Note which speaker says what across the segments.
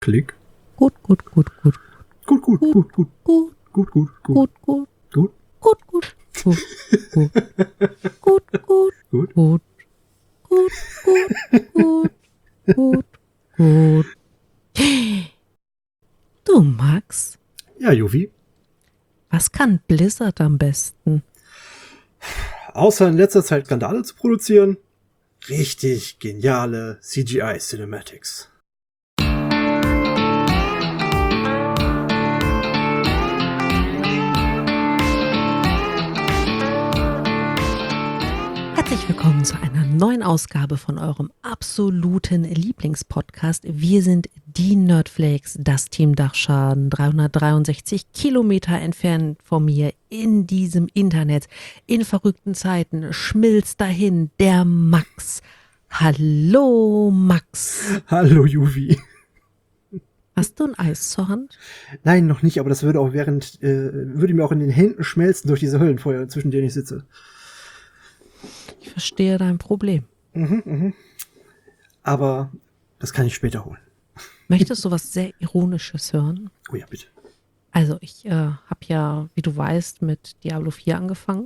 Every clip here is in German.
Speaker 1: Klick.
Speaker 2: Gut.
Speaker 1: Gut.
Speaker 2: Gut. Du, Max,
Speaker 1: Ja, Juvi.
Speaker 2: was kann Blizzard am besten?
Speaker 1: Außer in letzter Zeit Skandale zu produzieren, richtig geniale CGI-Cinematics.
Speaker 2: Herzlich willkommen zu einer neuen Ausgabe von eurem absoluten Lieblingspodcast. Wir sind die Nerdflakes, das Team Dachschaden, 363 Kilometer entfernt von mir in diesem Internet. In verrückten Zeiten schmilzt dahin der Max. Hallo Max.
Speaker 1: Hallo, Juvi.
Speaker 2: Hast du ein Eis zur Hand?
Speaker 1: Nein, noch nicht, aber das würde auch würde mir auch in den Händen schmelzen durch diese Höllenfeuer, zwischen denen ich sitze.
Speaker 2: Ich verstehe dein Problem.
Speaker 1: Aber das kann ich später holen.
Speaker 2: Möchtest du was sehr Ironisches hören?
Speaker 1: Oh ja, bitte.
Speaker 2: Also ich habe ja, wie du weißt, mit Diablo 4 angefangen.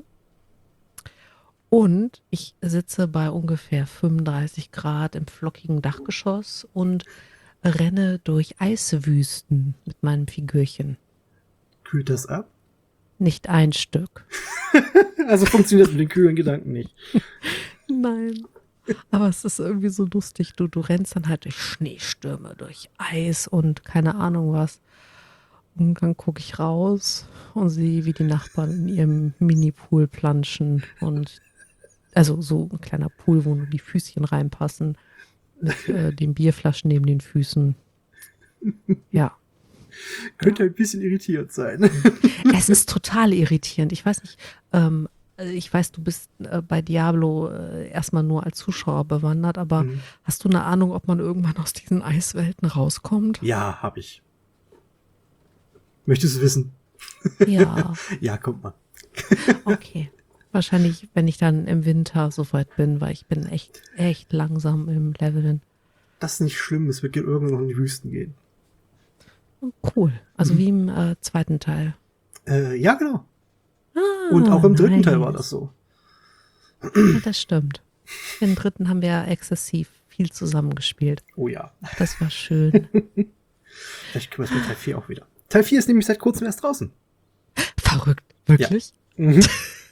Speaker 2: Und ich sitze bei ungefähr 35 Grad im flockigen Dachgeschoss und renne durch Eiswüsten mit meinem Figürchen.
Speaker 1: Kühlt das ab?
Speaker 2: Nicht ein Stück.
Speaker 1: Also funktioniert das mit den kühlen Gedanken nicht.
Speaker 2: Nein. Aber es ist irgendwie so lustig. Du rennst dann halt durch Schneestürme, durch Eis und keine Ahnung was. Und dann gucke ich raus und sehe, wie die Nachbarn in ihrem Mini-Pool planschen. Und also so ein kleiner Pool, wo nur die Füßchen reinpassen. Mit den Bierflaschen neben den Füßen. Ja.
Speaker 1: Könnte ein bisschen irritierend sein.
Speaker 2: Es ist total irritierend. Ich weiß nicht, ich weiß, du bist bei Diablo erstmal nur als Zuschauer bewandert, aber hast du eine Ahnung, ob man irgendwann aus diesen Eiswelten rauskommt?
Speaker 1: Ja, hab ich. Möchtest du wissen?
Speaker 2: Ja.
Speaker 1: Ja, kommt mal.
Speaker 2: Okay. Wahrscheinlich, wenn ich dann im Winter soweit bin, weil ich bin echt langsam im Leveln.
Speaker 1: Das ist nicht schlimm, es wird irgendwann noch in die Wüsten gehen.
Speaker 2: Cool. Also wie im zweiten Teil.
Speaker 1: Ja, genau.
Speaker 2: Ah,
Speaker 1: Und auch im dritten
Speaker 2: nice.
Speaker 1: Teil war das so.
Speaker 2: Ja, das stimmt. Im dritten haben wir ja exzessiv viel zusammengespielt.
Speaker 1: Oh ja.
Speaker 2: Das war schön.
Speaker 1: Vielleicht können wir es mit Teil 4 auch wieder. Teil 4 ist nämlich seit kurzem erst draußen.
Speaker 2: Verrückt. Wirklich?
Speaker 1: Ja. Mhm.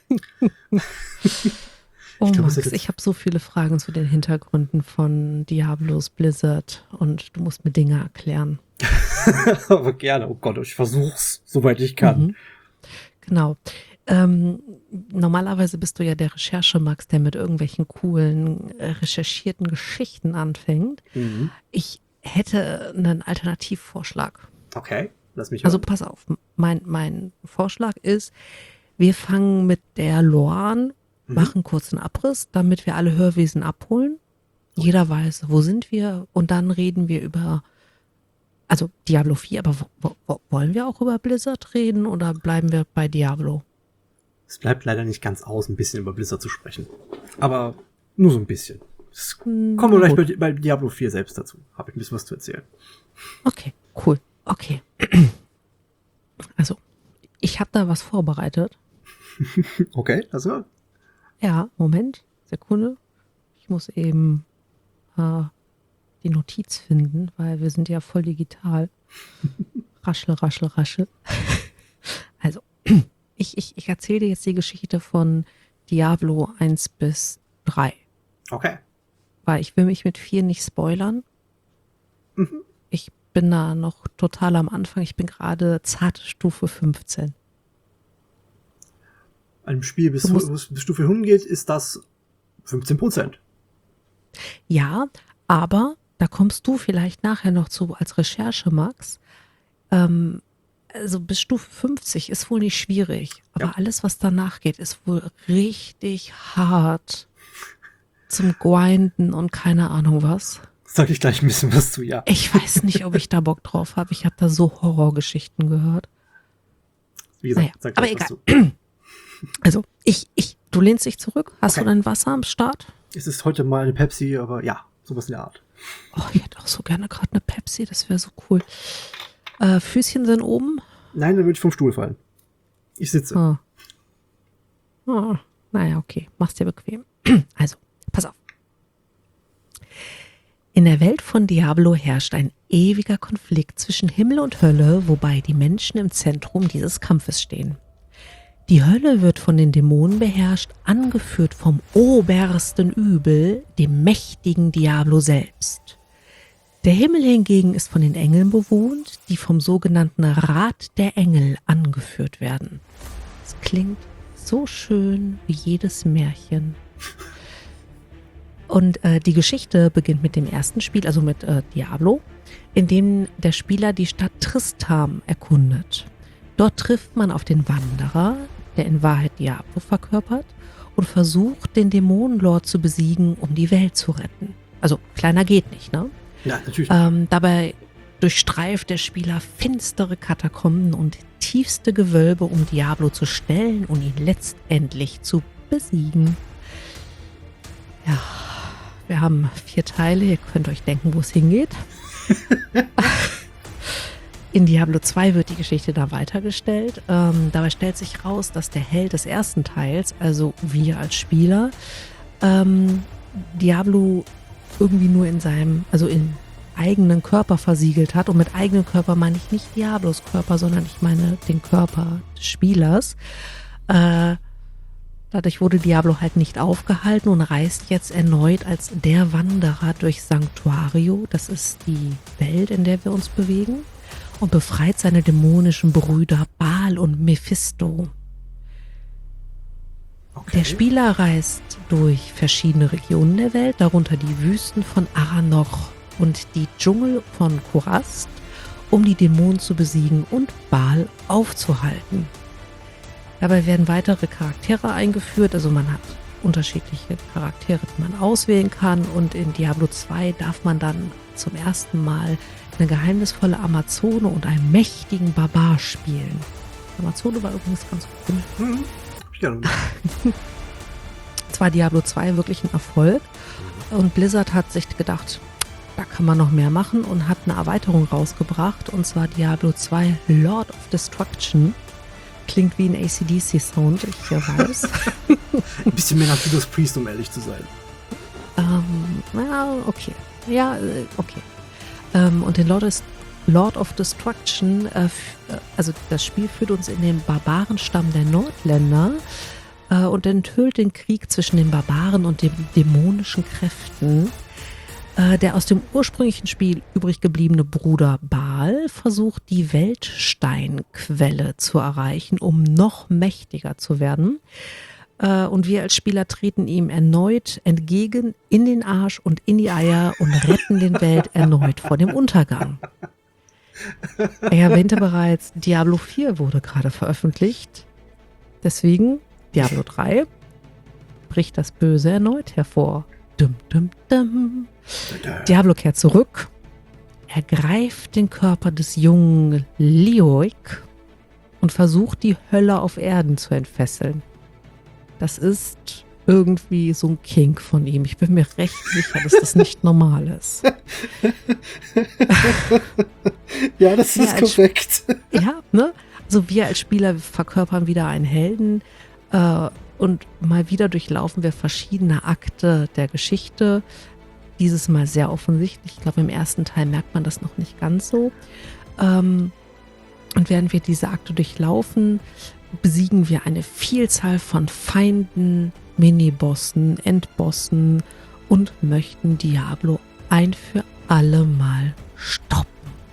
Speaker 2: Oh
Speaker 1: glaub,
Speaker 2: Max, ich habe so viele Fragen zu den Hintergründen von Diablos Blizzard und du musst mir Dinge erklären.
Speaker 1: Aber gerne. Oh Gott, ich versuch's, soweit ich kann.
Speaker 2: Genau. Normalerweise bist du ja der Recherche-Max, der mit irgendwelchen coolen, recherchierten Geschichten anfängt. Ich hätte einen Alternativvorschlag.
Speaker 1: Okay, lass mich
Speaker 2: Also
Speaker 1: hören.
Speaker 2: pass auf, mein Vorschlag ist, wir fangen mit der Lore an, machen kurz einen Abriss, damit wir alle Hörwesen abholen. Jeder weiß, wo sind wir und dann reden wir über, also Diablo 4, aber wollen wir auch über Blizzard reden oder bleiben wir bei Diablo?
Speaker 1: Es bleibt leider nicht ganz aus, ein bisschen über Blizzard zu sprechen. Aber nur so ein bisschen. Das kommen wir gleich bei Diablo 4 selbst dazu. Habe ich ein bisschen was zu erzählen.
Speaker 2: Okay, cool. Okay. Also, ich habe da was vorbereitet.
Speaker 1: Okay, also
Speaker 2: Ja, Moment, Sekunde. Ich muss eben die Notiz finden, weil wir sind ja voll digital. Raschel. Also, ich erzähle dir jetzt die Geschichte von Diablo 1 bis 3.
Speaker 1: okay.
Speaker 2: Weil ich will mich mit 4 nicht spoilern. Ich bin da noch total am Anfang. Ich bin gerade zarte Stufe 15.
Speaker 1: Einem Spiel bis Stufe 100 geht, ist das 15%.
Speaker 2: Ja, aber da kommst du vielleicht nachher noch zu als Recherche, Max. Also bis Stufe 50 ist wohl nicht schwierig. Aber
Speaker 1: Ja.
Speaker 2: alles, was danach geht, ist wohl richtig hart zum Grinden und keine Ahnung was.
Speaker 1: Sag ich gleich ein bisschen was zu, ja.
Speaker 2: Ich weiß nicht, ob ich da Bock drauf habe. Ich habe da so Horrorgeschichten gehört.
Speaker 1: Wie gesagt,
Speaker 2: Naja,
Speaker 1: sag
Speaker 2: aber
Speaker 1: gleich was
Speaker 2: egal.
Speaker 1: zu.
Speaker 2: Also, du lehnst dich zurück. Hast
Speaker 1: Okay.
Speaker 2: du dein Wasser am Start?
Speaker 1: Es ist heute mal eine Pepsi, aber ja, sowas in der Art.
Speaker 2: Oh, ich hätte auch so gerne gerade eine Pepsi, das wäre so cool. Füßchen sind oben.
Speaker 1: Nein, dann würde ich vom Stuhl fallen. Ich sitze.
Speaker 2: Ah. Ah, naja, okay. Mach's dir bequem. Also, pass auf. In der Welt von Diablo herrscht ein ewiger Konflikt zwischen Himmel und Hölle, wobei die Menschen im Zentrum dieses Kampfes stehen. Die Hölle wird von den Dämonen beherrscht, angeführt vom obersten Übel, dem mächtigen Diablo selbst. Der Himmel hingegen ist von den Engeln bewohnt, die vom sogenannten Rat der Engel angeführt werden. Es klingt so schön wie jedes Märchen. Und die Geschichte beginnt mit dem ersten Spiel, also mit Diablo, in dem der Spieler die Stadt Tristam erkundet. Dort trifft man auf den Wanderer, der in Wahrheit Diablo verkörpert, und versucht, den Dämonenlord zu besiegen, um die Welt zu retten. Also kleiner geht nicht, ne?
Speaker 1: Ja, natürlich.
Speaker 2: Dabei durchstreift der Spieler finstere Katakomben und tiefste Gewölbe, um Diablo zu stellen und ihn letztendlich zu besiegen. Ja, wir haben 4 Teile, ihr könnt euch denken, wo es hingeht. In Diablo 2 wird die Geschichte da weitergestellt. Dabei stellt sich raus, dass der Held des ersten Teils, also wir als Spieler, Diablo irgendwie nur in seinem, also im eigenen Körper versiegelt hat. Und mit eigenem Körper meine ich nicht Diablos Körper, sondern ich meine den Körper des Spielers. Dadurch wurde Diablo halt nicht aufgehalten und reist jetzt erneut als der Wanderer durch Sanctuario, das ist die Welt, in der wir uns bewegen, und befreit seine dämonischen Brüder Baal und Mephisto.
Speaker 1: Okay.
Speaker 2: Der Spieler reist durch verschiedene Regionen der Welt, darunter die Wüsten von Aranoch und die Dschungel von Kurast, um die Dämonen zu besiegen und Baal aufzuhalten. Dabei werden weitere Charaktere eingeführt, also man hat unterschiedliche Charaktere, die man auswählen kann, und in Diablo 2 darf man dann zum ersten Mal eine geheimnisvolle Amazone und einen mächtigen Barbar spielen. Amazone war übrigens ganz cool.
Speaker 1: Ja.
Speaker 2: Zwar Diablo 2 wirklich ein Erfolg, und Blizzard hat sich gedacht, da kann man noch mehr machen, und hat eine Erweiterung rausgebracht, und zwar Diablo 2 Lord of Destruction. Klingt wie ein AC/DC-Sound, ich weiß.
Speaker 1: Ein bisschen mehr nach Judas Priest, um ehrlich zu sein.
Speaker 2: Ja, okay. Ja, okay. Und den Lord of Destruction, also das Spiel führt uns in den Barbarenstamm der Nordländer und enthüllt den Krieg zwischen den Barbaren und den dämonischen Kräften. Der aus dem ursprünglichen Spiel übrig gebliebene Bruder Baal versucht, die Weltsteinquelle zu erreichen, um noch mächtiger zu werden. Und wir als Spieler treten ihm erneut entgegen, in den Arsch und in die Eier, und retten den Welt erneut vor dem Untergang. Er erwähnte bereits, Diablo 4 wurde gerade veröffentlicht. Deswegen, Diablo 3 bricht das Böse erneut hervor. Dum, dum, dum. Diablo kehrt zurück, ergreift den Körper des jungen Leorik und versucht, die Hölle auf Erden zu entfesseln. Das ist irgendwie so ein Kink von ihm. Ich bin mir recht sicher, dass das nicht normal ist.
Speaker 1: Ja, das ist korrekt.
Speaker 2: Ja, ne? Also wir als Spieler verkörpern wieder einen Helden und mal wieder durchlaufen wir verschiedene Akte der Geschichte. Dieses Mal sehr offensichtlich. Ich glaube, im ersten Teil merkt man das noch nicht ganz so. Und während wir diese Akte durchlaufen, besiegen wir eine Vielzahl von Feinden, Minibossen, Endbossen und möchten Diablo ein für alle Mal stoppen.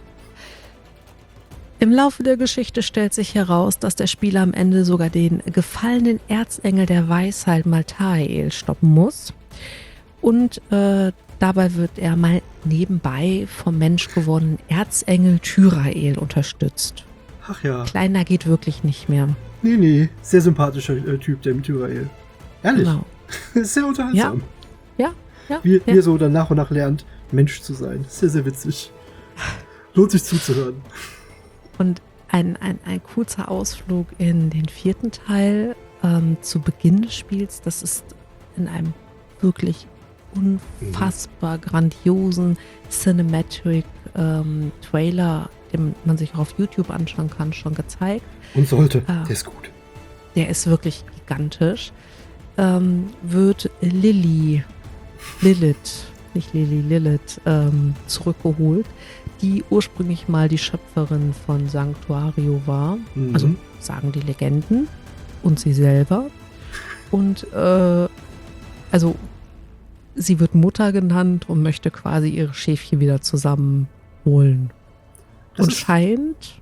Speaker 2: Im Laufe der Geschichte stellt sich heraus, dass der Spieler am Ende sogar den gefallenen Erzengel der Weisheit Malthael stoppen muss. Und dabei wird er mal nebenbei vom menschgewordenen Erzengel Tyrael unterstützt.
Speaker 1: Ach ja.
Speaker 2: Kleiner geht wirklich nicht mehr.
Speaker 1: Nee. Sehr sympathischer Typ, der mit Tyrael. Ehrlich.
Speaker 2: Genau.
Speaker 1: Sehr unterhaltsam.
Speaker 2: Ja.
Speaker 1: Wie er so dann nach und nach lernt, Mensch zu sein. Sehr, sehr witzig. Lohnt sich zuzuhören.
Speaker 2: Und ein kurzer Ausflug in den 4. Teil zu Beginn des Spiels. Das ist in einem wirklich unfassbar grandiosen Cinematic Trailer, den man sich auch auf YouTube anschauen kann, schon gezeigt.
Speaker 1: Und sollte. Der ist gut.
Speaker 2: Der ist wirklich gigantisch. Wird Lilith, nicht Lilith, zurückgeholt, die ursprünglich mal die Schöpferin von Sanctuario war. Also sagen die Legenden und sie selber. Und also sie wird Mutter genannt und möchte quasi ihre Schäfchen wieder zusammenholen.
Speaker 1: Das
Speaker 2: Und scheint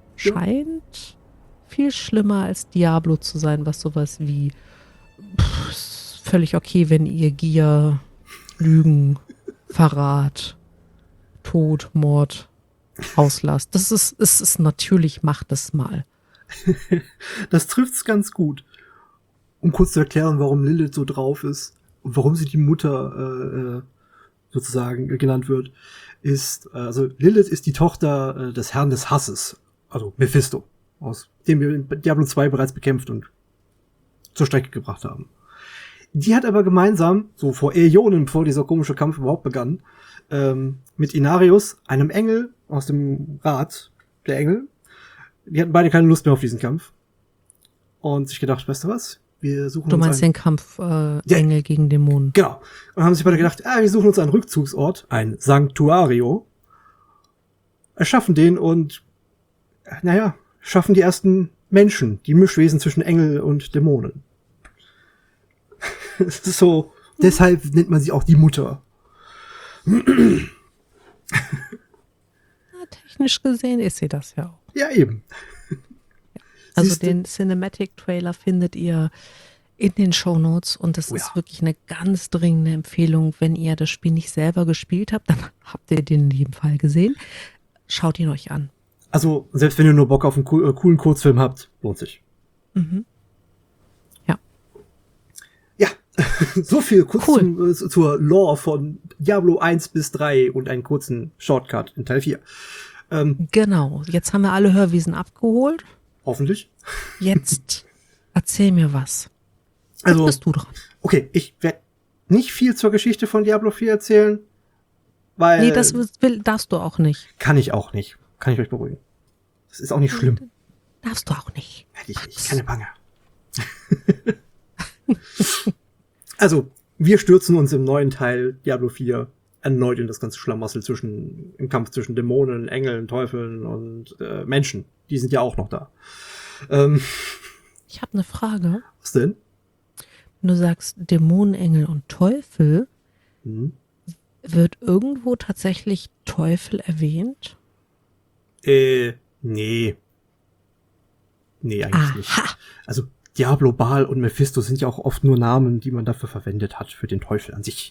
Speaker 2: viel schlimmer als Diablo zu sein, was sowas wie ist völlig okay, wenn ihr Gier, Lügen, Verrat, Tod, Mord auslasst. Es ist natürlich, macht es mal.
Speaker 1: Das trifft's ganz gut. Um kurz zu erklären, warum Lilith so drauf ist und warum sie die Mutter sozusagen genannt wird, ist, also Lilith ist die Tochter des Herrn des Hasses, also Mephisto, aus dem wir in Diablo 2 bereits bekämpft und zur Strecke gebracht haben. Die hat aber gemeinsam, so vor Äonen, bevor dieser komische Kampf überhaupt begann, mit Inarius, einem Engel aus dem Rat der Engel, die hatten beide keine Lust mehr auf diesen Kampf und sich gedacht, weißt du was, wir suchen
Speaker 2: Du meinst den Kampf Engel gegen Dämonen.
Speaker 1: Genau. Und haben sich beide gedacht, wir suchen uns einen Rückzugsort, ein Sanctuario, erschaffen den und, schaffen die ersten Menschen, die Mischwesen zwischen Engel und Dämonen. Es ist so, deshalb nennt man sie auch die Mutter.
Speaker 2: Technisch gesehen ist sie das ja auch.
Speaker 1: Ja, eben.
Speaker 2: Also
Speaker 1: Siehste?
Speaker 2: den Cinematic Trailer findet ihr in den Shownotes und das ist wirklich eine ganz dringende Empfehlung. Wenn ihr das Spiel nicht selber gespielt habt, dann habt ihr den in jedem Fall gesehen. Schaut ihn euch an.
Speaker 1: Also, selbst wenn ihr nur Bock auf einen coolen Kurzfilm habt, lohnt sich.
Speaker 2: Ja.
Speaker 1: Ja, so viel kurz zur Lore von Diablo 1 bis 3 und einen kurzen Shortcut in Teil 4.
Speaker 2: Genau, jetzt haben wir alle Hörwiesen abgeholt.
Speaker 1: Hoffentlich.
Speaker 2: Jetzt erzähl mir was. Jetzt
Speaker 1: Also,
Speaker 2: bist du dran.
Speaker 1: Okay, ich werde nicht viel zur Geschichte von Diablo 4 erzählen, weil...
Speaker 2: Nee, das darfst du auch nicht.
Speaker 1: Kann ich auch nicht. Kann ich euch beruhigen. Das ist auch nicht schlimm.
Speaker 2: Darfst du auch nicht.
Speaker 1: Hätte ich nicht. Keine Bange. Also, wir stürzen uns im neuen Teil Diablo 4 erneut in das ganze Schlamassel im Kampf zwischen Dämonen, Engeln, Teufeln und Menschen. Die sind ja auch noch da.
Speaker 2: Ich habe eine Frage.
Speaker 1: Was denn?
Speaker 2: Wenn du sagst Dämonen, Engel und Teufel, wird irgendwo tatsächlich Teufel erwähnt?
Speaker 1: Nee. Nee, eigentlich nicht. Also Diablo, Baal und Mephisto sind ja auch oft nur Namen, die man dafür verwendet hat, für den Teufel an sich.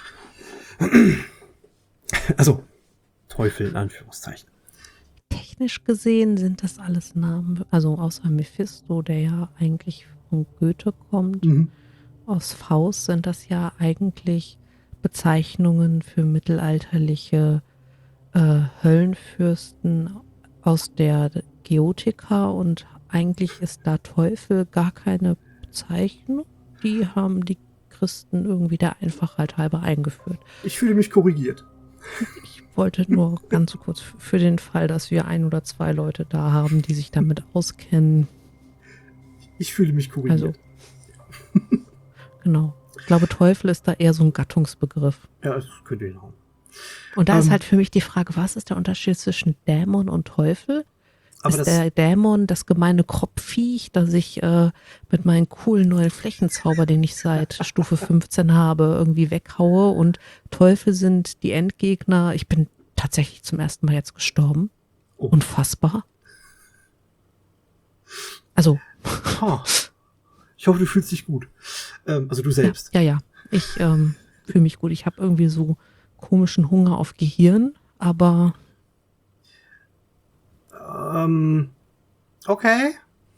Speaker 1: Also, Teufel in Anführungszeichen.
Speaker 2: Technisch gesehen sind das alles Namen, also außer Mephisto, der ja eigentlich von Goethe kommt. Aus Faust sind das ja eigentlich Bezeichnungen für mittelalterliche Höllenfürsten aus der Geotika und eigentlich ist da Teufel gar keine Bezeichnung. Die haben die Christen irgendwie der Einfachheit halber eingeführt.
Speaker 1: Ich fühle mich korrigiert.
Speaker 2: Ich wollte nur ganz kurz für den Fall, dass wir 1 oder 2 Leute da haben, die sich damit auskennen.
Speaker 1: Ich fühle mich korrigiert.
Speaker 2: Also, genau. Ich glaube, Teufel ist da eher so ein Gattungsbegriff.
Speaker 1: Ja, das könnte hinhauen.
Speaker 2: Und da ist halt für mich die Frage, was ist der Unterschied zwischen Dämon und Teufel?
Speaker 1: Aber
Speaker 2: ist der Dämon das gemeine Kropfviech, das ich mit meinem coolen neuen Flächenzauber, den ich seit Stufe 15 habe, irgendwie weghaue und Teufel sind die Endgegner. Ich bin tatsächlich zum ersten Mal jetzt gestorben.
Speaker 1: Oh.
Speaker 2: Unfassbar. Also.
Speaker 1: Ich hoffe, du fühlst dich gut. Also du selbst.
Speaker 2: Ja. Ich fühle mich gut. Ich habe irgendwie so komischen Hunger auf Gehirn, aber
Speaker 1: okay.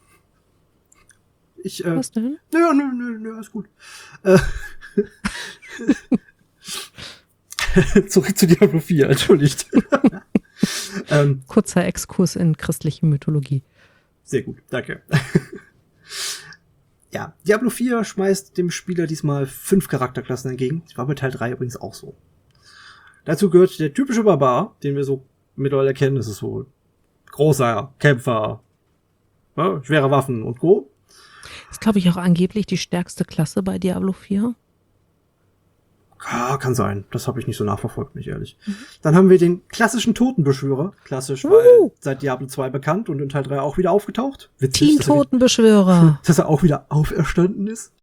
Speaker 2: was denn?
Speaker 1: Nö, alles gut. Zurück zu Diablo 4, entschuldigt.
Speaker 2: Kurzer Exkurs in christliche Mythologie.
Speaker 1: Sehr gut, danke. Ja, Diablo 4 schmeißt dem Spieler diesmal 5 Charakterklassen entgegen. Das war bei Teil 3 übrigens auch so. Dazu gehört der typische Barbar, den wir so mittlerweile kennen. Das ist so großer Kämpfer, ja, schwere Waffen und Co.
Speaker 2: Ist, glaube ich, auch angeblich die stärkste Klasse bei Diablo 4.
Speaker 1: Ja, kann sein. Das habe ich nicht so nachverfolgt, nicht ehrlich. Dann haben wir den klassischen Totenbeschwörer. Klassisch, weil seit Diablo 2 bekannt und in Teil 3 auch wieder aufgetaucht. Witzig,
Speaker 2: Team Totenbeschwörer.
Speaker 1: dass er auch wieder auferstanden ist.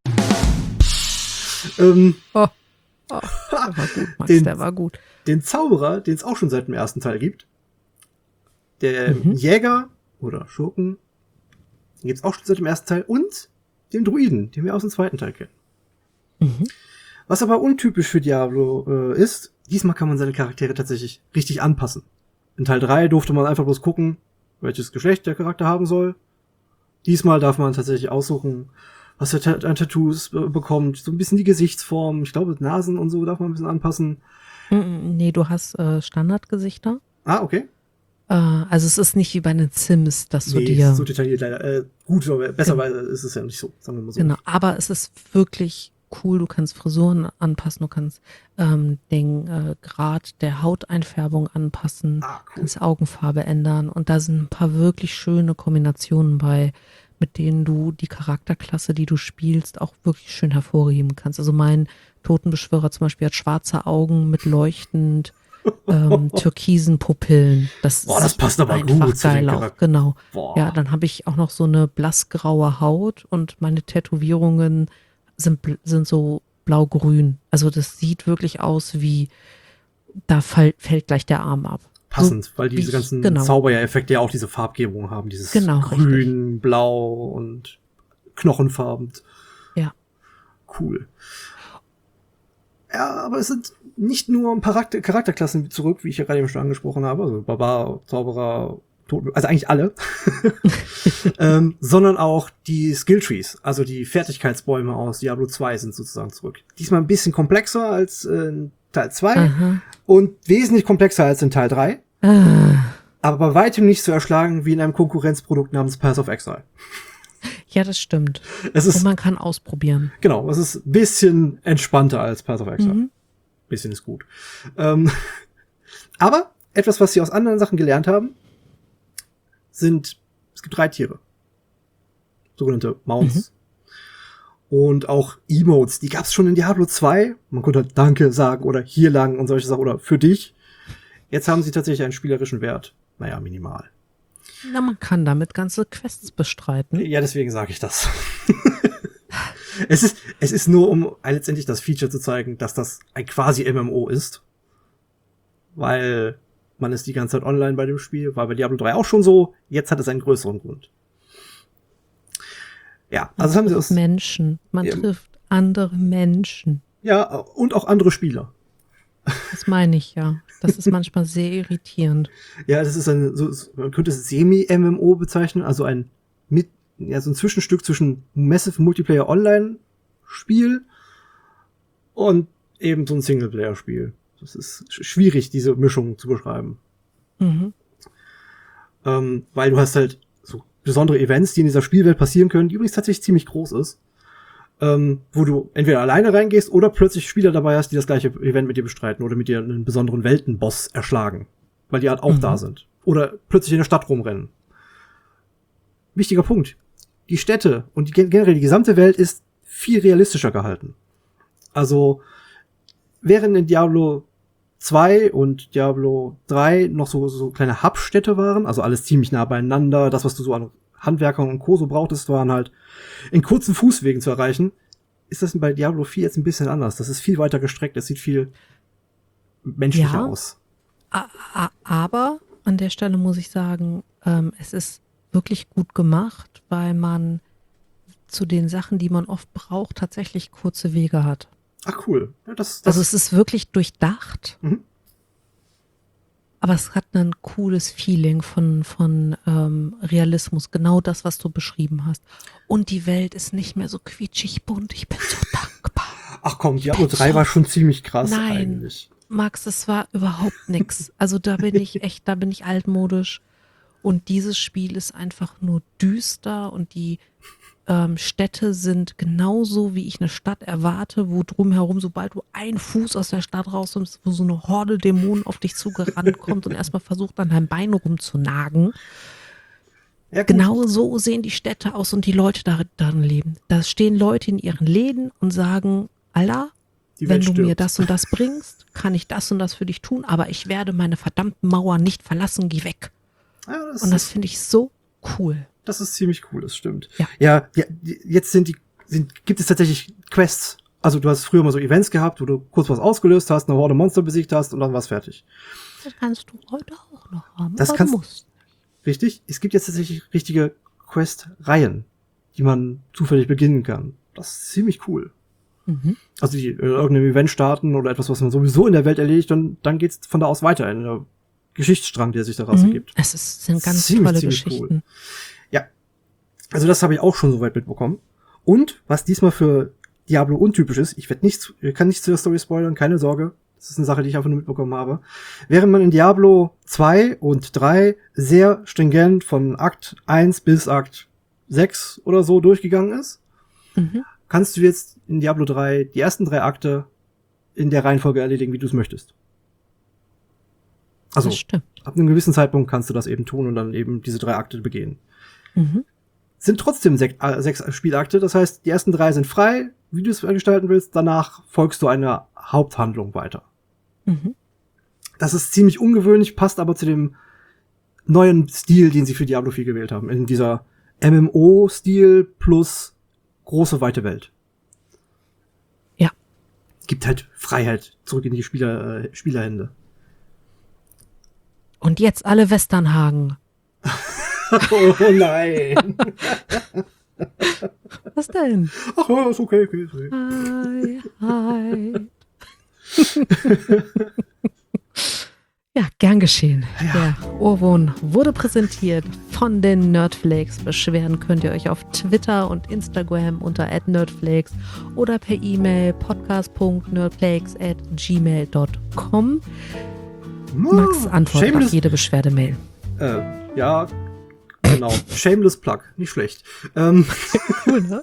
Speaker 2: Der war gut, Max, der war gut.
Speaker 1: Den Zauberer, den es auch schon seit dem ersten Teil gibt. Der Jäger oder Schurken, den gibt's auch schon seit dem ersten Teil. Und den Druiden, den wir aus dem zweiten Teil kennen. Was aber untypisch für Diablo ist, diesmal kann man seine Charaktere tatsächlich richtig anpassen. In Teil 3 durfte man einfach bloß gucken, welches Geschlecht der Charakter haben soll. Diesmal darf man tatsächlich aussuchen, was er an Tattoos bekommt. So ein bisschen die Gesichtsform, ich glaube Nasen und so darf man ein bisschen anpassen.
Speaker 2: Nee, du hast Standardgesichter.
Speaker 1: Ah, okay.
Speaker 2: Also es ist nicht wie bei den Sims, dass du
Speaker 1: Nee,
Speaker 2: dir...
Speaker 1: so detailliert leider. Gut, aber besserweise ist es ja nicht so, sagen wir mal so.
Speaker 2: Genau, aber es ist wirklich cool, du kannst Frisuren anpassen, du kannst den Grad der Hauteinfärbung anpassen,
Speaker 1: Cool.
Speaker 2: kannst Augenfarbe ändern und da sind ein paar wirklich schöne Kombinationen bei, mit denen du die Charakterklasse, die du spielst, auch wirklich schön hervorheben kannst. Also mein Totenbeschwörer zum Beispiel hat schwarze Augen mit leuchtend türkisen Pupillen. Das
Speaker 1: passt aber
Speaker 2: einfach
Speaker 1: gut zu dem
Speaker 2: geil auch,
Speaker 1: Charakter.
Speaker 2: genau.
Speaker 1: Boah.
Speaker 2: Ja, dann habe ich auch noch so eine blassgraue Haut und meine Tätowierungen sind so blau-grün. Also das sieht wirklich aus wie, da fällt gleich der Arm ab.
Speaker 1: Passend,
Speaker 2: so,
Speaker 1: weil diese ganzen
Speaker 2: genau.
Speaker 1: Zaubereffekte ja auch diese Farbgebung haben. Dieses
Speaker 2: Genau,
Speaker 1: Grün,
Speaker 2: richtig.
Speaker 1: Blau und knochenfarben.
Speaker 2: Ja.
Speaker 1: Cool. Ja, aber es sind nicht nur ein paar Charakterklassen zurück, wie ich ja gerade eben schon angesprochen habe, also Barbar, Zauberer, also eigentlich alle, sondern auch die Skilltrees, also die Fertigkeitsbäume aus Diablo 2 sind sozusagen zurück. Diesmal ein bisschen komplexer als in Teil 2 und wesentlich komplexer als in Teil 3, aber bei weitem nicht so erschlagen wie in einem Konkurrenzprodukt namens Path of Exile.
Speaker 2: Ja, das stimmt.
Speaker 1: Und
Speaker 2: man kann ausprobieren.
Speaker 1: Genau, es ist ein bisschen entspannter als Path of Exile. Bisschen ist gut. Aber etwas, was sie aus anderen Sachen gelernt haben, es gibt Reittiere. Sogenannte Mounts. Und auch Emotes, die gab es schon in Diablo 2. Man konnte Danke sagen oder hier lang und solche Sachen oder für dich. Jetzt haben sie tatsächlich einen spielerischen Wert. Naja, minimal.
Speaker 2: Na, man kann damit ganze Quests bestreiten.
Speaker 1: Ja, deswegen sage ich das. Es ist nur, um letztendlich das Feature zu zeigen, dass das ein quasi MMO ist. Weil man ist die ganze Zeit online bei dem Spiel, war bei Diablo 3 auch schon so. Jetzt hat es einen größeren Grund. Ja, also haben sie aus
Speaker 2: Menschen. Man trifft andere Menschen.
Speaker 1: Ja, und auch andere Spieler.
Speaker 2: Das meine ich ja. Das ist manchmal sehr irritierend.
Speaker 1: Ja, das ist man könnte es Semi-MMO bezeichnen, also so ein Zwischenstück zwischen Massive Multiplayer Online-Spiel und eben so ein Singleplayer-Spiel. Das ist schwierig, diese Mischung zu beschreiben. Weil du hast halt so besondere Events, die in dieser Spielwelt passieren können, die übrigens tatsächlich ziemlich groß ist, wo du entweder alleine reingehst oder plötzlich Spieler dabei hast, die das gleiche Event mit dir bestreiten oder mit dir einen besonderen Weltenboss erschlagen, weil die halt auch da sind. Oder plötzlich in der Stadt rumrennen. Wichtiger Punkt. Die Städte und generell die gesamte Welt ist viel realistischer gehalten. Also, während in Diablo 2 und Diablo 3 noch so kleine Hubstädte waren, also alles ziemlich nah beieinander, das, was du so an Handwerkern und Co. so brauchtest, waren halt in kurzen Fußwegen zu erreichen, ist das bei Diablo 4 jetzt ein bisschen anders. Das ist viel weiter gestreckt, es sieht viel menschlicher aus.
Speaker 2: Aber an der Stelle muss ich sagen, es ist wirklich gut gemacht, weil man zu den Sachen, die man oft braucht, tatsächlich kurze Wege hat.
Speaker 1: Ach cool. Ja,
Speaker 2: also es ist wirklich durchdacht, aber es hat ein cooles Feeling von Realismus, genau das, was du beschrieben hast. Und die Welt ist nicht mehr so quietschig bunt, ich bin so dankbar.
Speaker 1: Ach komm, Diablo 3 war schon ziemlich krass eigentlich.
Speaker 2: Max, das war überhaupt nix. Also da bin ich altmodisch Und dieses Spiel ist einfach nur düster und die Städte sind genauso, wie ich eine Stadt erwarte, wo drumherum, sobald du einen Fuß aus der Stadt rauskommst, wo so eine Horde Dämonen auf dich zugerannt kommt und erstmal versucht, an deinem Bein rumzunagen.
Speaker 1: Ja, gut.
Speaker 2: Genau so sehen die Städte aus und die Leute darin leben. Da stehen Leute in ihren Läden und sagen, Allah,
Speaker 1: Die
Speaker 2: wenn
Speaker 1: Welt
Speaker 2: du mir
Speaker 1: stirbt.
Speaker 2: das und das bringst, kann ich das und das für dich tun, aber ich werde meine verdammten Mauern nicht verlassen, geh weg.
Speaker 1: Ja,
Speaker 2: Und das finde ich so cool.
Speaker 1: das ist ziemlich cool, das stimmt.
Speaker 2: Ja.
Speaker 1: Ja, jetzt gibt es tatsächlich Quests. Also du hast früher mal so Events gehabt, wo du kurz was ausgelöst hast, eine Horde Monster besiegt hast und dann war's fertig.
Speaker 2: Das kannst du heute auch noch haben,
Speaker 1: Das
Speaker 2: aber
Speaker 1: kannst-
Speaker 2: du musst.
Speaker 1: Richtig? Es gibt jetzt tatsächlich richtige Quest-Reihen, die man zufällig beginnen kann. Das ist ziemlich cool.
Speaker 2: Mhm.
Speaker 1: Also die irgendein Event starten oder etwas, was man sowieso in der Welt erledigt, und dann geht's von da aus weiter in der Geschichtsstrang, der sich daraus ergibt.
Speaker 2: Sind ganz
Speaker 1: Ziemlich,
Speaker 2: tolle
Speaker 1: ziemlich
Speaker 2: Geschichten.
Speaker 1: cool. Ja. Also das habe ich auch schon soweit mitbekommen. Und was diesmal für Diablo untypisch ist, ich kann nichts zu der Story spoilern, keine Sorge. Das ist eine Sache, die ich einfach nur mitbekommen habe. Während man in Diablo 2 und 3 sehr stringent von Akt 1 bis Akt 6 oder so durchgegangen ist,
Speaker 2: Mhm.
Speaker 1: kannst du jetzt in Diablo 3 die ersten 3 Akte in der Reihenfolge erledigen, wie du es möchtest. Also,
Speaker 2: Das stimmt.
Speaker 1: ab einem gewissen Zeitpunkt kannst du das eben tun und dann eben diese 3 Akte begehen.
Speaker 2: Mhm.
Speaker 1: Sind trotzdem 6 Spielakte, das heißt, die ersten 3 sind frei, wie du es gestalten willst, danach folgst du einer Haupthandlung weiter.
Speaker 2: Mhm.
Speaker 1: Das ist ziemlich ungewöhnlich, passt aber zu dem neuen Stil, den sie für Diablo 4 gewählt haben. In dieser MMO-Stil plus große, weite Welt.
Speaker 2: Ja.
Speaker 1: Gibt halt Freiheit zurück in die Spielerhände.
Speaker 2: Und jetzt alle Westernhagen.
Speaker 1: Oh nein.
Speaker 2: Was denn?
Speaker 1: Ach ja, ist okay.
Speaker 2: Hi, hi. Ja, gern geschehen.
Speaker 1: Ja.
Speaker 2: Der Ohrwurm wurde präsentiert von den Nerdflakes. Beschweren könnt ihr euch auf Twitter und Instagram unter @nerdflakes oder per E-Mail podcast.nerdflakes@gmail.com. Max antwortet auf jede Beschwerdemail.
Speaker 1: Ja, genau. Shameless Plug, nicht schlecht.
Speaker 2: Cool, ne?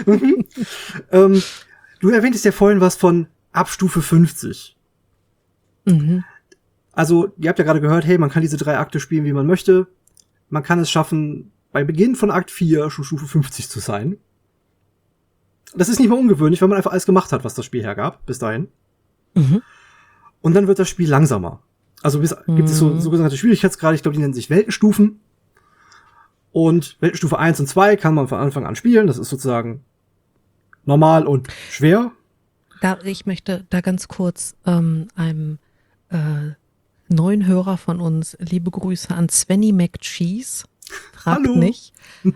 Speaker 1: Du erwähntest ja vorhin was von ab Stufe 50.
Speaker 2: Mhm.
Speaker 1: Also, ihr habt ja gerade gehört, hey, man kann diese 3 Akte spielen, wie man möchte. Man kann es schaffen, bei Beginn von Akt 4 schon Stufe 50 zu sein. Das ist nicht mal ungewöhnlich, weil man einfach alles gemacht hat, was das Spiel hergab, bis dahin.
Speaker 2: Mhm.
Speaker 1: Und dann wird das Spiel langsamer. Also gibt es so sogenannte Schwierigkeitsgrade, ich glaube, die nennen sich Weltenstufen. Und Weltenstufe 1 und 2 kann man von Anfang an spielen. Das ist sozusagen normal und schwer.
Speaker 2: Ich möchte da ganz kurz einem neuen Hörer von uns, liebe Grüße an Svenny McCheese, fragt
Speaker 1: Hallo.
Speaker 2: nicht.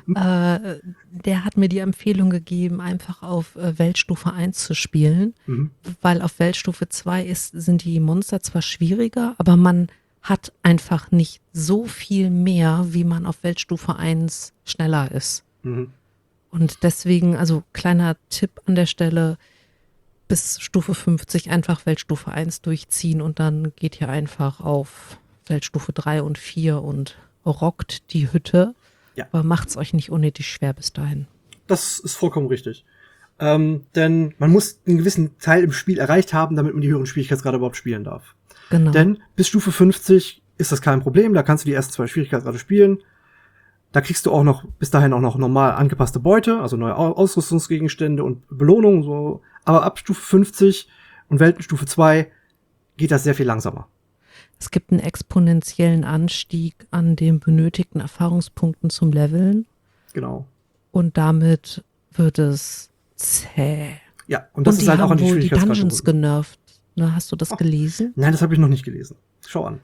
Speaker 2: Der hat mir die Empfehlung gegeben, einfach auf Weltstufe 1 zu spielen, weil auf Weltstufe 2 sind die Monster zwar schwieriger, aber man hat einfach nicht so viel mehr, wie man auf Weltstufe 1 schneller ist.
Speaker 1: Mhm.
Speaker 2: Und deswegen, also kleiner Tipp an der Stelle, bis Stufe 50 einfach Weltstufe 1 durchziehen und dann geht ihr einfach auf Weltstufe 3 und 4 und rockt die Hütte.
Speaker 1: Ja.
Speaker 2: Aber macht's euch nicht unnötig schwer bis dahin.
Speaker 1: Das ist vollkommen richtig. Denn man muss einen gewissen Teil im Spiel erreicht haben, damit man die höheren Schwierigkeitsgrade überhaupt spielen darf.
Speaker 2: Genau.
Speaker 1: Denn bis Stufe 50 ist das kein Problem, da kannst du die ersten 2 Schwierigkeitsgrade spielen. Da kriegst du auch noch bis dahin auch noch normal angepasste Beute, also neue Ausrüstungsgegenstände und Belohnungen, so. Aber ab Stufe 50 und Weltenstufe 2 geht das sehr viel langsamer.
Speaker 2: Es gibt einen exponentiellen Anstieg an den benötigten Erfahrungspunkten zum Leveln
Speaker 1: Genau.
Speaker 2: und damit wird es zäh.
Speaker 1: Ja, und das
Speaker 2: und
Speaker 1: ist
Speaker 2: die
Speaker 1: halt auch
Speaker 2: haben
Speaker 1: an die
Speaker 2: wohl die
Speaker 1: Schwierigkeitsgrade.
Speaker 2: Dungeons genervt. Ne, hast du das gelesen?
Speaker 1: Nein, das habe ich noch nicht gelesen. Schau an.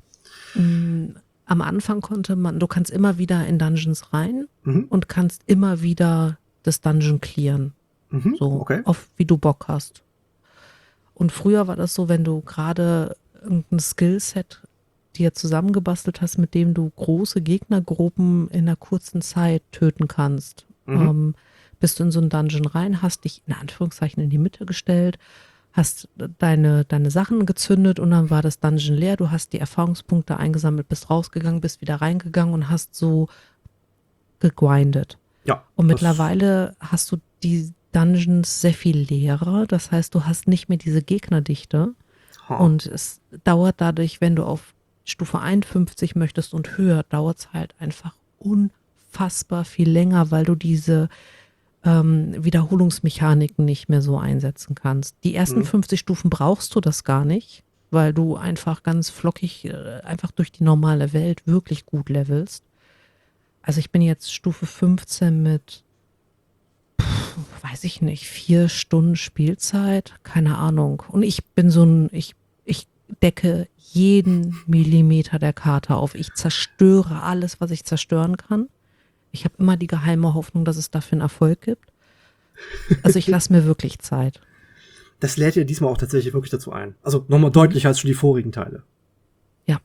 Speaker 2: Am Anfang du kannst immer wieder in Dungeons rein
Speaker 1: Mhm.
Speaker 2: und kannst immer wieder das Dungeon clearen.
Speaker 1: Mhm.
Speaker 2: So,
Speaker 1: Okay.
Speaker 2: oft wie du Bock hast. Und früher war das so, wenn du gerade irgendein Skillset dir zusammengebastelt hast, mit dem du große Gegnergruppen in einer kurzen Zeit töten kannst. Bist du in so ein Dungeon rein, hast dich in Anführungszeichen in die Mitte gestellt, hast deine Sachen gezündet und dann war das Dungeon leer. Du hast die Erfahrungspunkte eingesammelt, bist rausgegangen, bist wieder reingegangen und hast so gegrindet.
Speaker 1: Ja.
Speaker 2: Und mittlerweile hast du die Dungeons sehr viel leerer. Das heißt, du hast nicht mehr diese Gegnerdichte. Und es dauert dadurch, wenn du auf Stufe 51 möchtest und höher, dauert es halt einfach unfassbar viel länger, weil du diese Wiederholungsmechaniken nicht mehr so einsetzen kannst. Die ersten 50 Stufen brauchst du das gar nicht, weil du einfach ganz flockig einfach durch die normale Welt wirklich gut levelst. Also ich bin jetzt Stufe 15 mit, weiß ich nicht, 4 Stunden Spielzeit, keine Ahnung. Und ich bin ich decke jeden Millimeter der Karte auf. Ich zerstöre alles, was ich zerstören kann. Ich habe immer die geheime Hoffnung, dass es dafür einen Erfolg gibt. Also ich lasse mir wirklich Zeit.
Speaker 1: Das lädt ja diesmal auch tatsächlich wirklich dazu ein. Also nochmal deutlicher als schon die vorigen Teile.
Speaker 2: Ja.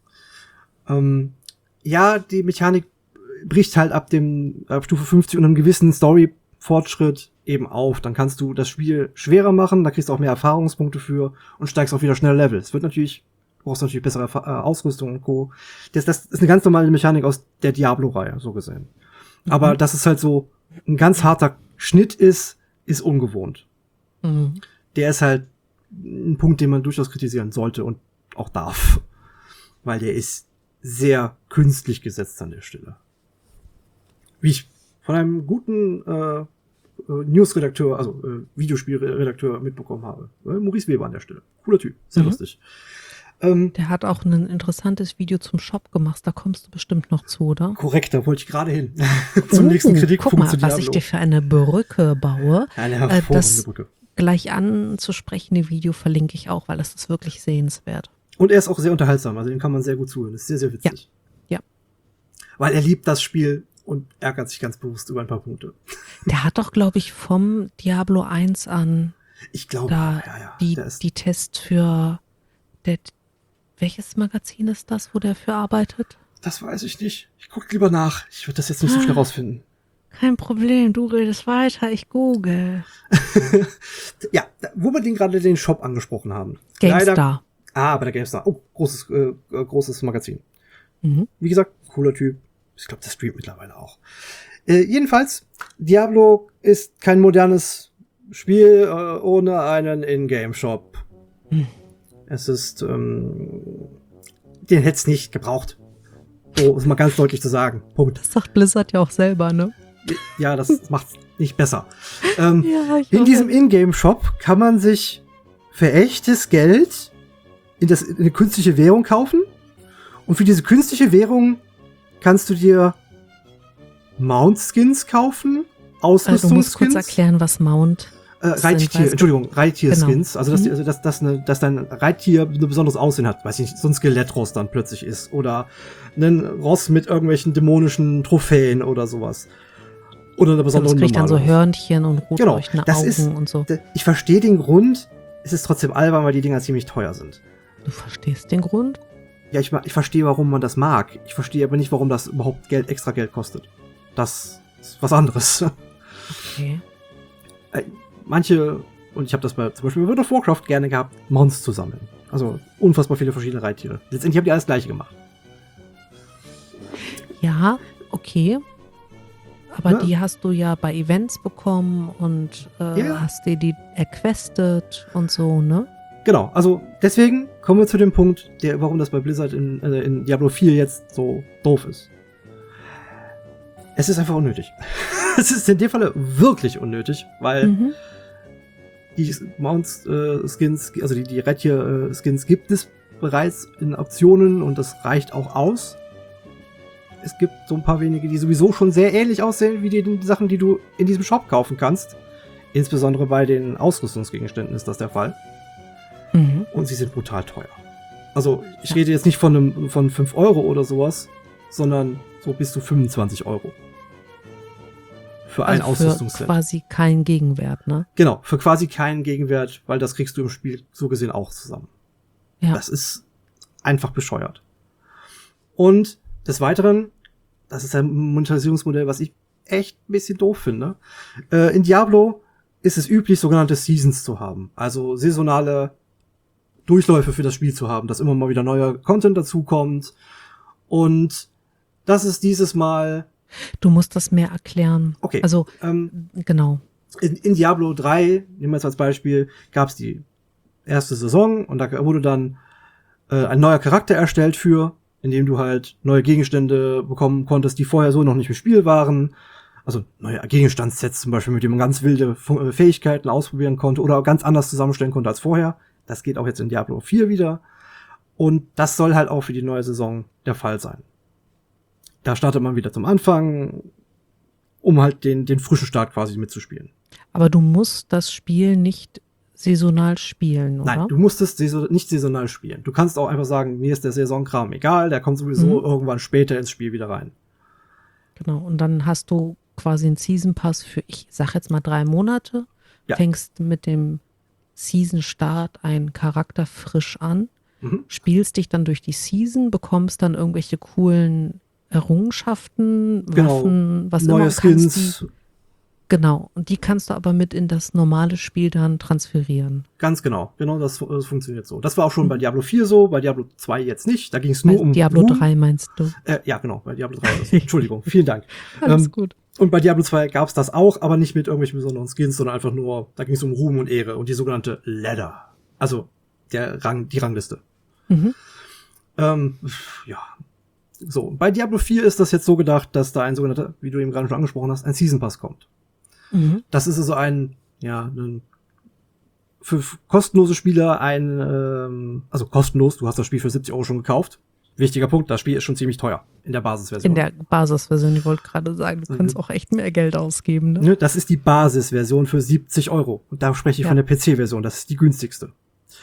Speaker 1: Ja, die Mechanik bricht halt ab Stufe 50 und einem gewissen Story-Fortschritt eben auf. Dann kannst du das Spiel schwerer machen, da kriegst du auch mehr Erfahrungspunkte für und steigst auch wieder schneller Level. Es wird natürlich, brauchst natürlich bessere Ausrüstung und Co. Das ist eine ganz normale Mechanik aus der Diablo-Reihe, so gesehen. Aber dass es halt so ein ganz harter Schnitt ist ungewohnt.
Speaker 2: Mhm.
Speaker 1: Der ist halt ein Punkt, den man durchaus kritisieren sollte und auch darf. Weil der ist sehr künstlich gesetzt an der Stelle. Wie ich von einem guten News-Redakteur, also Videospielredakteur mitbekommen habe. Maurice Weber an der Stelle. Cooler Typ, sehr lustig.
Speaker 2: Der hat auch ein interessantes Video zum Shop gemacht, da kommst du bestimmt noch zu, oder?
Speaker 1: Korrekt, da wollte ich gerade hin. Zum nächsten Kritikpunkt.
Speaker 2: Guck mal, was ich dir für eine Brücke baue.
Speaker 1: Eine hervorragende
Speaker 2: Das
Speaker 1: Brücke.
Speaker 2: gleich anzusprechende Video verlinke ich auch, weil das ist wirklich sehenswert.
Speaker 1: Und er ist auch sehr unterhaltsam, also dem kann man sehr gut zuhören. Das ist sehr, sehr witzig.
Speaker 2: Ja.
Speaker 1: Weil er liebt das Spiel und ärgert sich ganz bewusst über ein paar Punkte.
Speaker 2: Der hat doch, glaube ich, vom Diablo 1 an
Speaker 1: Ich glaube,
Speaker 2: da
Speaker 1: ja.
Speaker 2: die Tests für welches Magazin ist das, wo der für arbeitet?
Speaker 1: Das weiß ich nicht. Ich gucke lieber nach. Ich würde das jetzt nicht so schnell rausfinden.
Speaker 2: Kein Problem, du redest weiter, ich google.
Speaker 1: Ja, wo wir den Shop angesprochen haben.
Speaker 2: GameStar.
Speaker 1: Bei der GameStar. Oh, großes Magazin.
Speaker 2: Mhm.
Speaker 1: Wie gesagt, cooler Typ. Ich glaube, der streamt mittlerweile auch. Jedenfalls, Diablo ist kein modernes Spiel ohne einen Ingame-Shop. Es ist, den hätte es nicht gebraucht. So, ist mal ganz deutlich zu sagen. Punkt.
Speaker 2: Das sagt Blizzard ja auch selber, ne?
Speaker 1: Ja, das macht's nicht besser.
Speaker 2: Ja,
Speaker 1: in diesem Ingame-Shop kann man sich für echtes Geld in eine künstliche Währung kaufen. Und für diese künstliche Währung kannst du dir Mount-Skins kaufen, Ausrüstungsskins.
Speaker 2: Du musst kurz erklären, was Mount
Speaker 1: Reittier-Skins.
Speaker 2: Genau.
Speaker 1: Also, dass dein Reittier ein besonderes Aussehen hat. Weiß ich nicht, so ein Skelettross dann plötzlich ist. Oder ein Ross mit irgendwelchen dämonischen Trophäen oder sowas. Oder eine besondere
Speaker 2: Nummer. Das kriegt dann so Hörnchen und rot leuchtende Augen und so.
Speaker 1: Ich verstehe den Grund. Es ist trotzdem albern, weil die Dinger ziemlich teuer sind.
Speaker 2: Du verstehst den Grund?
Speaker 1: Ja, ich verstehe, warum man das mag. Ich verstehe aber nicht, warum das überhaupt extra Geld kostet. Das ist was anderes.
Speaker 2: Okay.
Speaker 1: Manche, und ich habe das zum Beispiel bei World of Warcraft gerne gehabt, Mounts zu sammeln. Also unfassbar viele verschiedene Reittiere. Letztendlich haben die alles gleiche gemacht.
Speaker 2: Ja, okay. Aber die hast du ja bei Events bekommen und hast dir die erquestet und so, ne?
Speaker 1: Genau, also deswegen kommen wir zu dem Punkt, warum das bei Blizzard in Diablo 4 jetzt so doof ist. Es ist einfach unnötig. Es ist in dem Falle wirklich unnötig, weil die Mount-Skins, also die Reittier-Skins gibt es bereits in Optionen und das reicht auch aus. Es gibt so ein paar wenige, die sowieso schon sehr ähnlich aussehen wie die Sachen, die du in diesem Shop kaufen kannst. Insbesondere bei den Ausrüstungsgegenständen ist das der Fall. Und sie sind brutal teuer. Also ich rede jetzt nicht von 5 Euro oder sowas, sondern so bis zu 25 Euro. Für ein Ausrüstungsset.
Speaker 2: Für quasi keinen Gegenwert, ne?
Speaker 1: Genau, für quasi keinen Gegenwert, weil das kriegst du im Spiel so gesehen auch zusammen.
Speaker 2: Ja.
Speaker 1: Das ist einfach bescheuert. Und des Weiteren, das ist ein Monetarisierungsmodell, was ich echt ein bisschen doof finde. In Diablo ist es üblich, sogenannte Seasons zu haben. Also saisonale Durchläufe für das Spiel zu haben, dass immer mal wieder neuer Content dazukommt. Und das ist dieses Mal...
Speaker 2: Du musst das mehr erklären.
Speaker 1: Okay.
Speaker 2: Also, genau.
Speaker 1: In Diablo 3, nehmen wir jetzt als Beispiel, gab es die erste Saison und da wurde dann ein neuer Charakter erstellt in dem du halt neue Gegenstände bekommen konntest, die vorher so noch nicht im Spiel waren. Also neue Gegenstandssets zum Beispiel, mit denen man ganz wilde Fähigkeiten ausprobieren konnte oder ganz anders zusammenstellen konnte als vorher. Das geht auch jetzt in Diablo 4 wieder. Und das soll halt auch für die neue Saison der Fall sein. Da startet man wieder zum Anfang, um halt den frischen Start quasi mitzuspielen.
Speaker 2: Aber du musst das Spiel nicht saisonal spielen, oder?
Speaker 1: Nein, du musst es nicht saisonal spielen. Du kannst auch einfach sagen, mir ist der Saisonkram egal, der kommt sowieso irgendwann später ins Spiel wieder rein.
Speaker 2: Genau, und dann hast du quasi einen Season Pass für, ich sag jetzt mal 3 Monate, fängst mit dem Season Start einen Charakter frisch an, spielst dich dann durch die Season, bekommst dann irgendwelche coolen Errungenschaften, Waffen, was
Speaker 1: neue
Speaker 2: immer.
Speaker 1: Skins.
Speaker 2: Genau, und die kannst du aber mit in das normale Spiel dann transferieren.
Speaker 1: Ganz genau, das funktioniert so. Das war auch schon bei Diablo 4 so, bei Diablo 2 jetzt nicht. Da ging es nur um
Speaker 2: Diablo 3 meinst du?
Speaker 1: Ja, genau, bei Diablo 3. Entschuldigung, vielen Dank.
Speaker 2: Alles gut.
Speaker 1: Und bei Diablo 2 gab es das auch, aber nicht mit irgendwelchen besonderen Skins, sondern einfach nur, da ging es um Ruhm und Ehre und die sogenannte Ladder. Also die Rangliste. Ja. So, bei Diablo 4 ist das jetzt so gedacht, dass da ein sogenannter, wie du eben gerade schon angesprochen hast, ein Season Pass kommt. Das ist also für kostenlose Spieler also kostenlos, du hast das Spiel für 70 € schon gekauft. Wichtiger Punkt, das Spiel ist schon ziemlich teuer in der Basisversion.
Speaker 2: In der Basisversion, ich wollte gerade sagen, du kannst auch echt mehr Geld ausgeben. Ne?
Speaker 1: Das ist die Basisversion für 70 €. Und da spreche ich von der PC-Version, das ist die günstigste.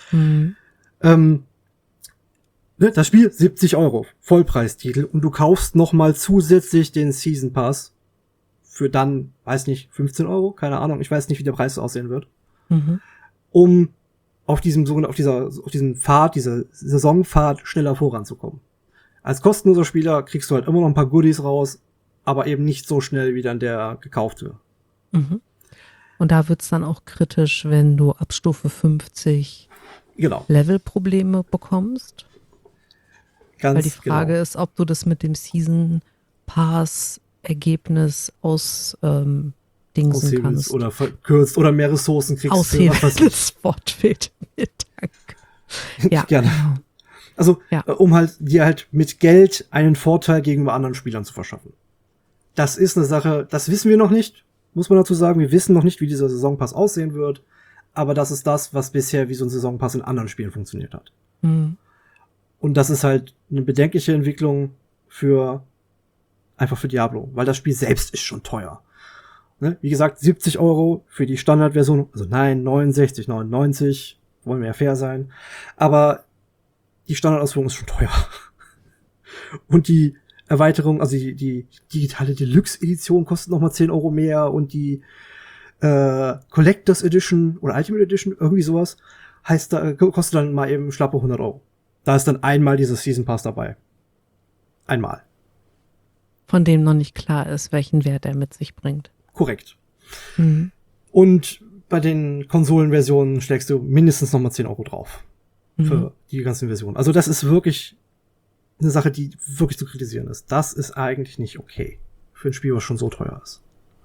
Speaker 1: Das Spiel 70 €, Vollpreistitel, und du kaufst nochmal zusätzlich den Season Pass für dann, weiß nicht, 15 €, keine Ahnung, ich weiß nicht, wie der Preis aussehen wird, um auf diesem Pfad, dieser Saisonpfad schneller voranzukommen. Als kostenloser Spieler kriegst du halt immer noch ein paar Goodies raus, aber eben nicht so schnell wie dann der gekaufte.
Speaker 2: Und da wird's dann auch kritisch, wenn du ab Stufe 50 Levelprobleme bekommst. Weil die Frage ist, ob du das mit dem Season Pass Ergebnis ausdingsen kannst.
Speaker 1: Oder verkürzt oder mehr Ressourcen kriegst.
Speaker 2: Das Wort fehlt mir, danke. Ja,
Speaker 1: gerne.
Speaker 2: Genau.
Speaker 1: Also, um halt dir halt mit Geld einen Vorteil gegenüber anderen Spielern zu verschaffen. Das ist eine Sache, das wissen wir noch nicht, muss man dazu sagen. Wir wissen noch nicht, wie dieser Saisonpass aussehen wird. Aber das ist das, was bisher wie so ein Saisonpass in anderen Spielen funktioniert hat. Und das ist halt eine bedenkliche Entwicklung einfach für Diablo, weil das Spiel selbst ist schon teuer. Ne? Wie gesagt, 70 € für die Standardversion, also nein, 69,99, wollen wir ja fair sein. Aber die Standardausführung ist schon teuer. Und die Erweiterung, also die digitale Deluxe-Edition kostet nochmal 10 € mehr und die Collectors Edition oder Ultimate Edition, irgendwie sowas, kostet dann mal eben schlappe 100 €. Da ist dann einmal dieses Season Pass dabei. Einmal.
Speaker 2: Von dem noch nicht klar ist, welchen Wert er mit sich bringt.
Speaker 1: Korrekt. Und bei den Konsolenversionen schlägst du mindestens nochmal 10 € drauf. Für die ganzen Versionen. Also das ist wirklich eine Sache, die wirklich zu kritisieren ist. Das ist eigentlich nicht okay. Für ein Spiel, was schon so teuer ist.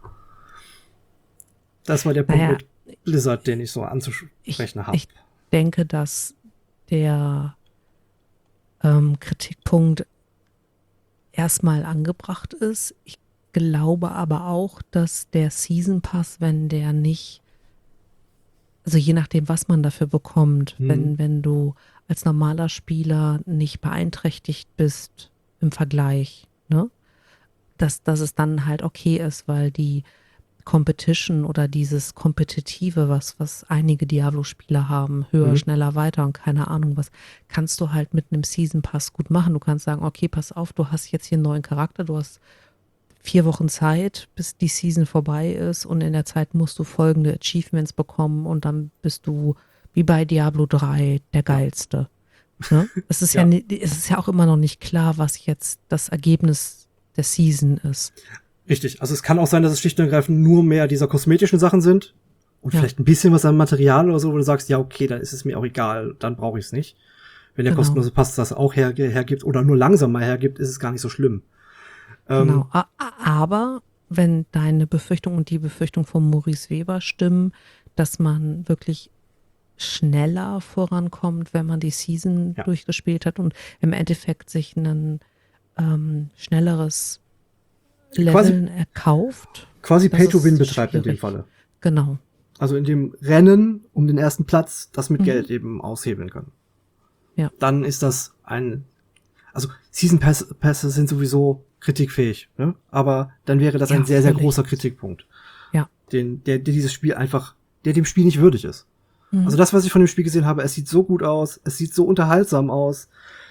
Speaker 1: Das war der Punkt mit Blizzard, den ich so anzusprechen habe.
Speaker 2: Ich denke, dass der Kritikpunkt erstmal angebracht ist. Ich glaube aber auch, dass der Season Pass, wenn der nicht, also je nachdem, was man dafür bekommt, wenn du als normaler Spieler nicht beeinträchtigt bist im Vergleich, ne, dass es dann halt okay ist, weil die Competition oder dieses Kompetitive, was einige Diablo-Spieler haben, höher, schneller, weiter und keine Ahnung was, kannst du halt mit einem Season Pass gut machen. Du kannst sagen, okay, pass auf, du hast jetzt hier einen neuen Charakter, du hast 4 Wochen Zeit, bis die Season vorbei ist und in der Zeit musst du folgende Achievements bekommen und dann bist du, wie bei Diablo 3, der Geilste. Ne? Es ist es ist ja auch immer noch nicht klar, was jetzt das Ergebnis der Season ist.
Speaker 1: Richtig, also es kann auch sein, dass es schlicht und ergreifend nur mehr dieser kosmetischen Sachen sind, Und
Speaker 2: Ja.
Speaker 1: vielleicht ein bisschen was an Material oder so, wo du sagst, ja, okay, dann ist es mir auch egal, dann brauche ich es nicht. Wenn der
Speaker 2: Genau.
Speaker 1: kostenlose Pass das auch hergibt oder nur langsam mal hergibt, ist es gar nicht so schlimm.
Speaker 2: Genau. Aber wenn deine Befürchtung und die Befürchtung von Maurice Weber stimmen, dass man wirklich schneller vorankommt, wenn man die Season
Speaker 1: Ja.
Speaker 2: durchgespielt hat und im Endeffekt sich ein schnelleres Leveln erkauft.
Speaker 1: Quasi
Speaker 2: Das
Speaker 1: Pay-to-Win
Speaker 2: ist
Speaker 1: betreibt in dem
Speaker 2: schwierig.
Speaker 1: Falle.
Speaker 2: Genau.
Speaker 1: Also in dem Rennen um den ersten Platz, das mit
Speaker 2: Mhm.
Speaker 1: Geld eben aushebeln kann.
Speaker 2: Ja.
Speaker 1: Dann ist das also Season Pässe sind sowieso kritikfähig, ne? Aber dann wäre das
Speaker 2: Ja,
Speaker 1: ein sehr, sehr
Speaker 2: völlig.
Speaker 1: großer Kritikpunkt.
Speaker 2: Ja.
Speaker 1: Der dieses Spiel einfach, der dem Spiel nicht würdig ist.
Speaker 2: Mhm.
Speaker 1: Also das, was ich von dem Spiel gesehen habe, es sieht so gut aus, es sieht so unterhaltsam aus.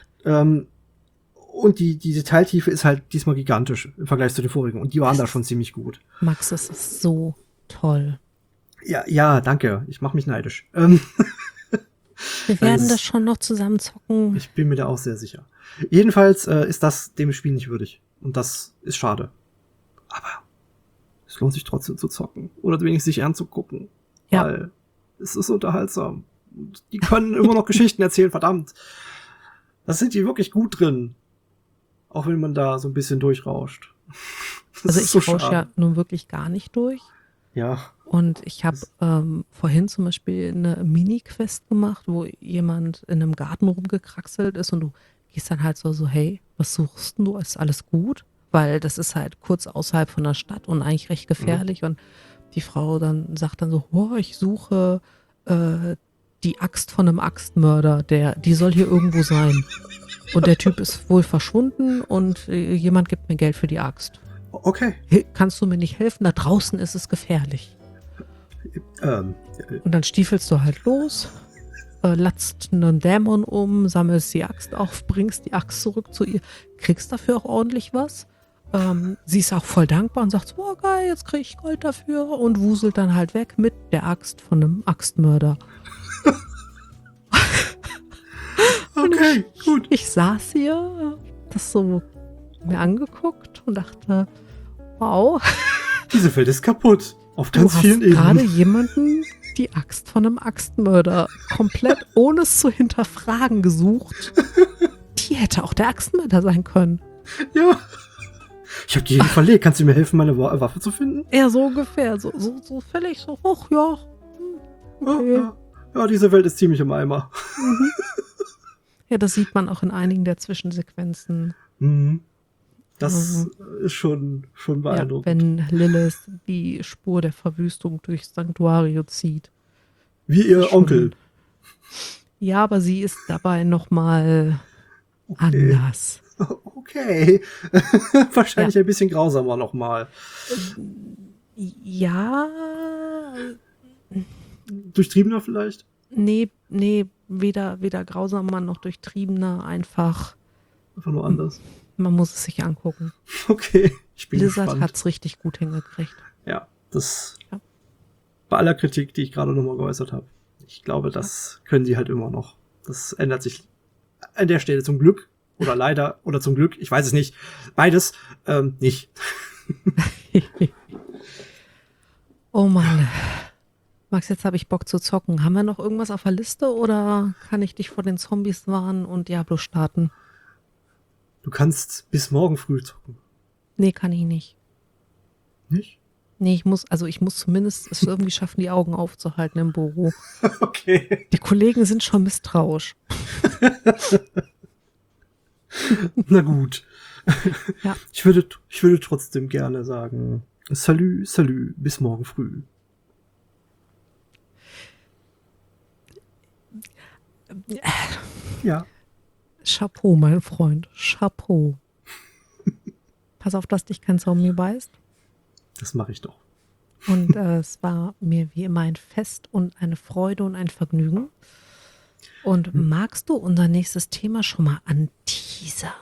Speaker 1: Und die Detailtiefe ist halt diesmal gigantisch im Vergleich zu den vorigen. Und die waren da schon ziemlich gut.
Speaker 2: Max, das ist so toll.
Speaker 1: Ja, danke. Ich mache mich neidisch.
Speaker 2: Wir werden das schon noch zusammen zocken.
Speaker 1: Ich bin mir da auch sehr sicher. Jedenfalls ist das dem Spiel nicht würdig. Und das ist schade. Aber es lohnt sich trotzdem zu zocken. Oder wenigstens sich anzugucken.
Speaker 2: Ja.
Speaker 1: Weil es ist unterhaltsam. Und die können immer noch Geschichten erzählen, verdammt. Das sind die wirklich gut drin. Auch wenn man da so ein bisschen durchrauscht. Das
Speaker 2: Also
Speaker 1: ist
Speaker 2: ich
Speaker 1: so
Speaker 2: rausche
Speaker 1: schade.
Speaker 2: ja nun wirklich gar nicht durch.
Speaker 1: Ja.
Speaker 2: Und ich habe vorhin zum Beispiel eine Mini-Quest gemacht, wo jemand in einem Garten rumgekraxelt ist und du gehst dann halt so, hey, was suchst denn du? Ist alles gut? Weil das ist halt kurz außerhalb von der Stadt und eigentlich recht gefährlich. Und die Frau dann sagt dann so, oh, ich suche die Axt von einem Axtmörder, die soll hier irgendwo sein. Und der Typ ist wohl verschwunden und jemand gibt mir Geld für die Axt.
Speaker 1: Okay.
Speaker 2: Kannst du mir nicht helfen? Da draußen ist es gefährlich. Und dann stiefelst du halt los, latzt einen Dämon um, sammelst die Axt auf, bringst die Axt zurück zu ihr, kriegst dafür auch ordentlich was. Sie ist auch voll dankbar und sagt, oh geil, jetzt krieg ich Gold dafür und wuselt dann halt weg mit der Axt von einem Axtmörder.
Speaker 1: Okay, gut.
Speaker 2: Ich saß hier, das so mir angeguckt und dachte, wow,
Speaker 1: Diese Welt ist kaputt. Auf
Speaker 2: du
Speaker 1: ganz
Speaker 2: hast
Speaker 1: vielen
Speaker 2: gerade
Speaker 1: Ebenen.
Speaker 2: jemanden die Axt von einem Axtmörder komplett ohne es zu hinterfragen gesucht. Die hätte auch der Axtmörder sein können.
Speaker 1: Ja. Ich habe die eben verlegt. Kannst du mir helfen, meine Waffe zu finden?
Speaker 2: Eher so ungefähr, so völlig so, ach ja. Okay.
Speaker 1: Ja, diese Welt ist ziemlich im Eimer.
Speaker 2: Ja, das sieht man auch in einigen der Zwischensequenzen.
Speaker 1: Mhm. Das ist schon
Speaker 2: Ja,
Speaker 1: beeindruckend.
Speaker 2: wenn Lilith die Spur der Verwüstung durchs Sanktuario zieht.
Speaker 1: Wie ihr
Speaker 2: Schon-
Speaker 1: Onkel.
Speaker 2: Ja, aber sie ist dabei nochmal anders.
Speaker 1: Okay. Wahrscheinlich ein bisschen grausamer nochmal.
Speaker 2: Ja,
Speaker 1: Durchtriebener vielleicht?
Speaker 2: nee, weder grausamer noch durchtriebener, einfach,
Speaker 1: Einfach nur anders.
Speaker 2: man muss es sich angucken.
Speaker 1: Okay. Ich bin
Speaker 2: Blizzard
Speaker 1: gespannt.
Speaker 2: hat's richtig gut hingekriegt.
Speaker 1: Ja, das
Speaker 2: Ja.
Speaker 1: bei aller Kritik, die ich gerade nochmal geäußert habe. Ich glaube, das können sie halt immer noch. Das ändert sich an der Stelle zum Glück oder leider oder zum Glück, ich weiß es nicht. Beides nicht.
Speaker 2: Oh Mann. Max, jetzt habe ich Bock zu zocken. Haben wir noch irgendwas auf der Liste oder kann ich dich vor den Zombies warnen und Diablo starten?
Speaker 1: Du kannst bis morgen früh zocken.
Speaker 2: Nee, kann ich nicht.
Speaker 1: Nicht?
Speaker 2: Nee, ich muss zumindest es irgendwie schaffen, die Augen aufzuhalten im Büro.
Speaker 1: Okay.
Speaker 2: Die Kollegen sind schon misstrauisch.
Speaker 1: Na gut.
Speaker 2: Ja.
Speaker 1: Ich würde trotzdem gerne sagen, Salü, bis morgen früh. Ja.
Speaker 2: Chapeau, mein Freund. Chapeau. Pass auf, dass dich kein Zombie beißt.
Speaker 1: Das mache ich doch.
Speaker 2: Und es war mir wie immer ein Fest und eine Freude und ein Vergnügen. Und magst du unser nächstes Thema schon mal anteasern?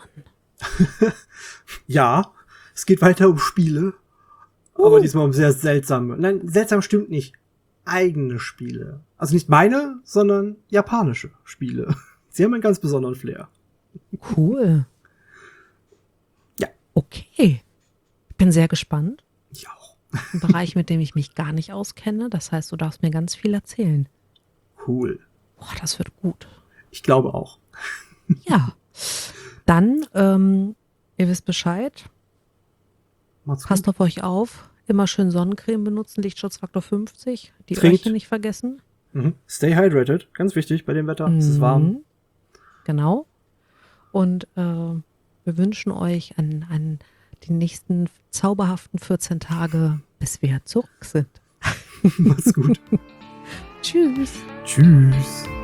Speaker 1: Ja, es geht weiter um Spiele. Aber diesmal um sehr seltsame. Nein, seltsam stimmt nicht. Eigene Spiele. Also nicht meine, sondern japanische Spiele. Sie haben einen ganz besonderen Flair.
Speaker 2: Cool.
Speaker 1: Ja.
Speaker 2: Okay. Ich bin sehr gespannt.
Speaker 1: Ich auch.
Speaker 2: Ein Bereich, mit dem ich mich gar nicht auskenne. Das heißt, du darfst mir ganz viel erzählen.
Speaker 1: Cool.
Speaker 2: Boah, das wird gut.
Speaker 1: Ich glaube auch.
Speaker 2: Ja. Dann, ihr wisst Bescheid.
Speaker 1: Macht's
Speaker 2: Passt
Speaker 1: gut.
Speaker 2: auf euch auf. Immer schön Sonnencreme benutzen, Lichtschutzfaktor 50. Die
Speaker 1: Trinkt.
Speaker 2: Öhrchen nicht vergessen.
Speaker 1: Mhm. Stay hydrated. Ganz wichtig bei dem Wetter. Es ist warm.
Speaker 2: Mhm. Genau. Und wir wünschen euch an die nächsten zauberhaften 14 Tage, bis wir zurück sind.
Speaker 1: Macht's gut.
Speaker 2: Tschüss.
Speaker 1: Tschüss.